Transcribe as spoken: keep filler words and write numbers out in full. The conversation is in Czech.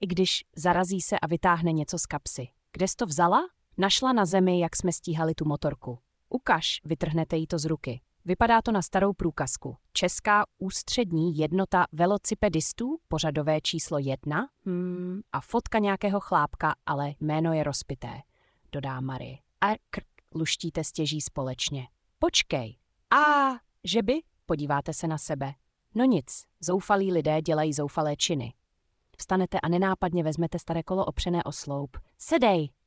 i když zarazí se a vytáhne něco z kapsy. Kde jsi to vzala? Našla na zemi, jak jsme stíhali tu motorku. Ukaž, vytrhnete jí to z ruky. Vypadá to na starou průkazku. Česká ústřední jednota velocipedistů, pořadové číslo jedna, hmm, a fotka nějakého chlápka, ale jméno je rozpité, dodá Marie. A krk, luštíte stěží společně. Počkej. A že by? Podíváte se na sebe. No nic, zoufalí lidé dělají zoufalé činy. Vstanete a nenápadně vezmete staré kolo opřené o sloup. Sedej!